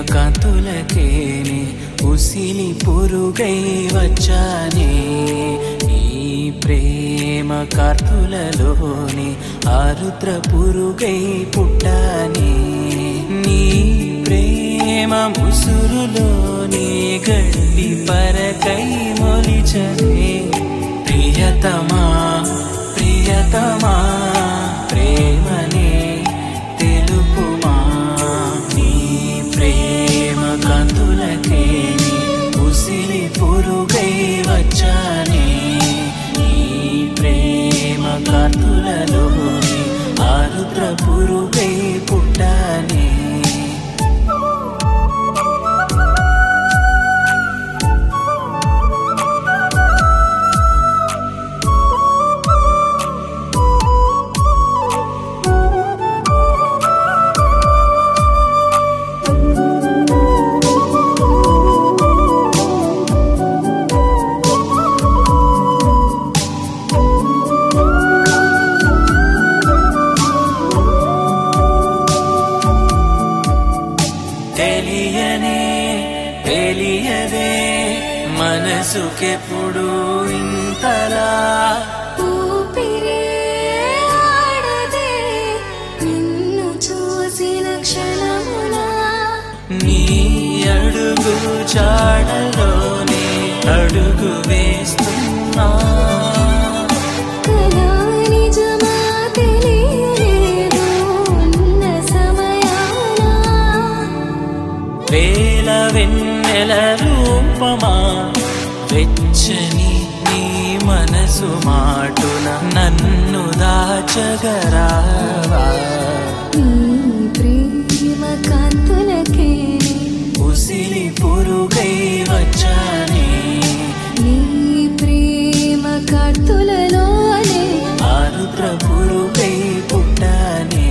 కాంతులకేనే ఉసిలి పురుగై వచ్చానే నీ ప్రేమ కార్తులలోనే ఆరుద్ర పురుగై పుట్టానే నీ ప్రేమ ముసురులోనే గడ్డి పరకై మొలిచనే ప్రియతమా ప్రియతమా ప్రేమనే తెలుపుమా నీ ప్రేమ కందులకేని ఉసిరి పురుగై వచ్చానే నీ ప్రేమ కందులలోని ఆరుద్ర పురుగై పుట్టానే తెలియదే మనసుకెప్పుడు ఇంతలా ఊపిరే ఆడదే నిన్ను చూసిన క్షణములా నీ అడుగు చాడలోనే అడుగు వేస్తున్నా కలా నిజమా తెలియలేదు ఉన్న సమయాన వేల వెన్నెల రూపమా వెచ్చని నీ మనసు మాటున నన్ను దాచగరావా నీ ప్రేమ కాంతులకే ఉసిరి పురుగై వచ్చానే నీ ప్రేమ కాంతులలోనే ఆరుద్ర పురుగై పుట్టానే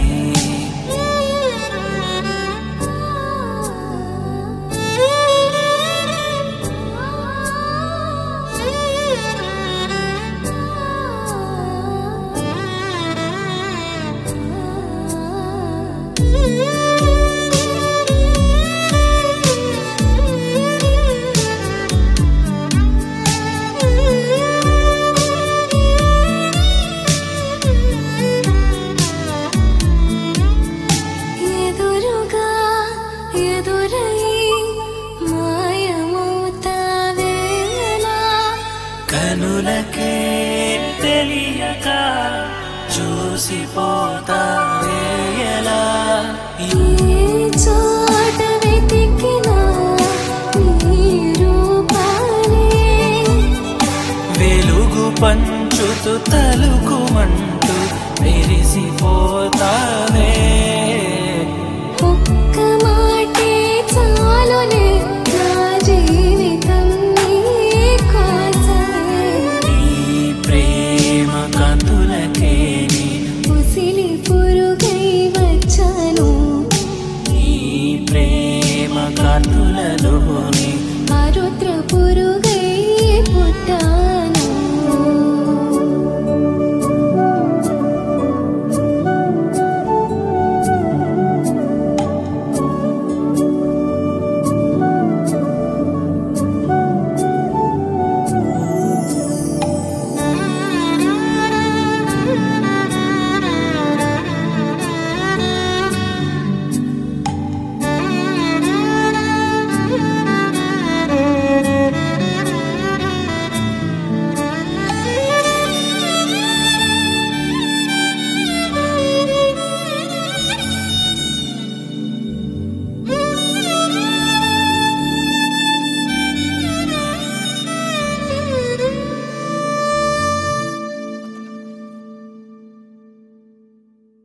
ఎదురుగా ఎదురై మాయమవుతావేలా కనులకే తెలియక చూసిపోతావేలా ఏ చోట వెతికినా నీ రూపాలే వెలుగు పన్ను